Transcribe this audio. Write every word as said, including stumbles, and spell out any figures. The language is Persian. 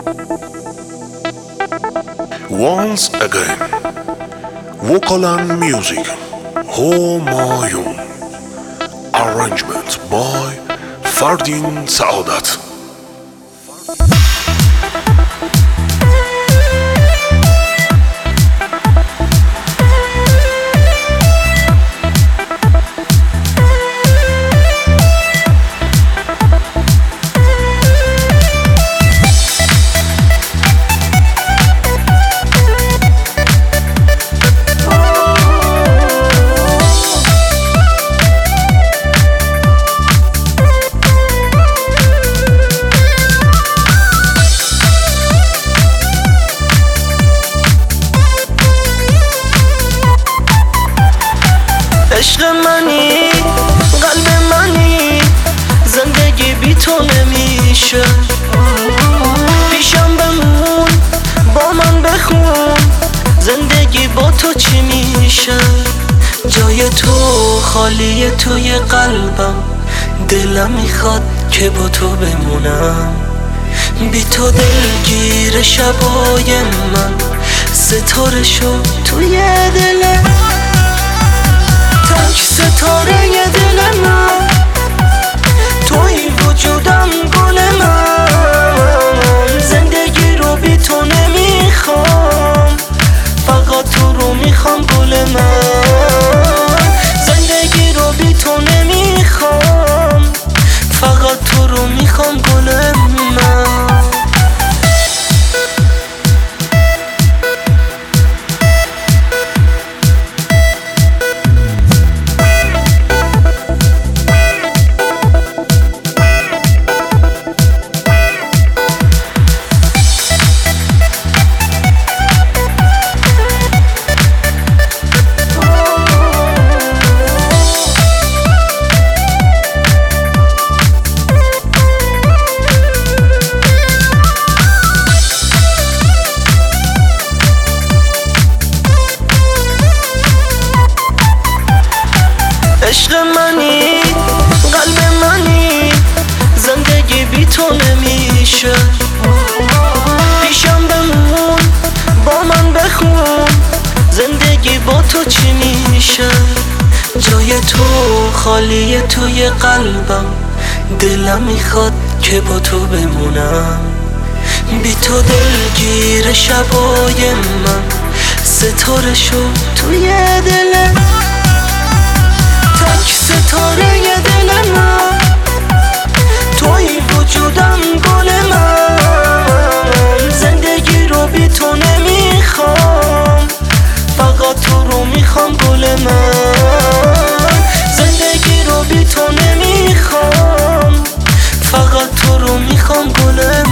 Once again, vocal and music, همایون. Arrangement by فردین سعادت. عشق منی، قلب منی، زندگی بی تو نمیشه. پیشم بمون، با من بخون، زندگی با تو چی میشه. جای تو خالیه توی قلبم، دلم میخواد که با تو بمونم. بی تو دلگیر شبای من، ستاره شو توی دلم. تک ستاره دل من، توی وجودم گل من. زندگی رو بی تو نمیخوام، فقط تو رو میخوام گل من. زندگی رو بی تو نمیخوام، فقط تو رو میخوام گل من. عشق منی، قلب منی، زندگی بی تو نمیشه. پیشم بمون، با من بخون، زندگی با تو چی میشه. جای تو خالیه توی قلبم، دلم میخواد که با تو بمونم. بی تو دلگیر شبای من، ستاره شو توی دلم. تک ستاره دل من، توی وجودم گل من. زندگی رو بی تو نمیخوام، فقط تو رو میخوام گل من. زندگی رو بی تو نمیخوام، فقط تو رو میخوام گل من.